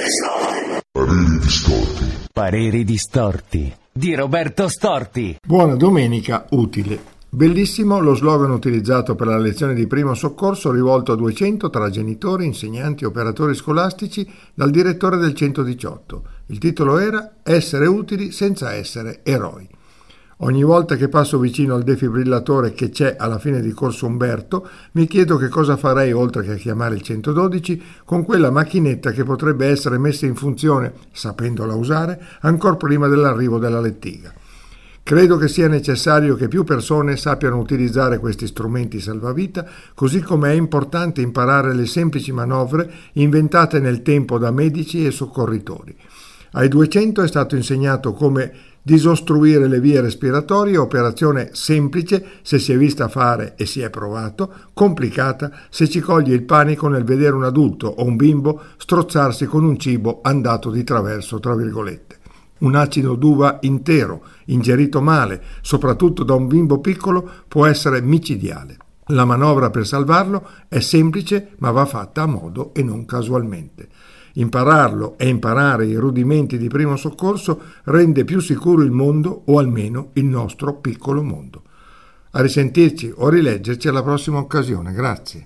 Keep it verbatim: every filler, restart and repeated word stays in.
Pareri distorti. Pareri distorti di Roberto Storti. Buona domenica utile. Bellissimo lo slogan utilizzato per la lezione di primo soccorso rivolto a duecento tra genitori, insegnanti e operatori scolastici dal direttore del centodiciotto. Il titolo era Essere utili senza essere eroi. Ogni volta che passo vicino al defibrillatore che c'è alla fine di Corso Umberto, mi chiedo che cosa farei oltre che a chiamare il centododici con quella macchinetta che potrebbe essere messa in funzione, sapendola usare, ancor prima dell'arrivo della lettiga. Credo che sia necessario che più persone sappiano utilizzare questi strumenti salvavita, così come è importante imparare le semplici manovre inventate nel tempo da medici e soccorritori. Ai duecento è stato insegnato come disostruire le vie respiratorie, operazione semplice se si è vista fare e si è provato, complicata se ci coglie il panico nel vedere un adulto o un bimbo strozzarsi con un cibo andato di traverso, tra virgolette. Un acido d'uva intero, ingerito male, soprattutto da un bimbo piccolo, può essere micidiale. La manovra per salvarlo è semplice, ma va fatta a modo e non casualmente. Impararlo e imparare i rudimenti di primo soccorso rende più sicuro il mondo, o almeno il nostro piccolo mondo. A risentirci o rileggerci alla prossima occasione. Grazie.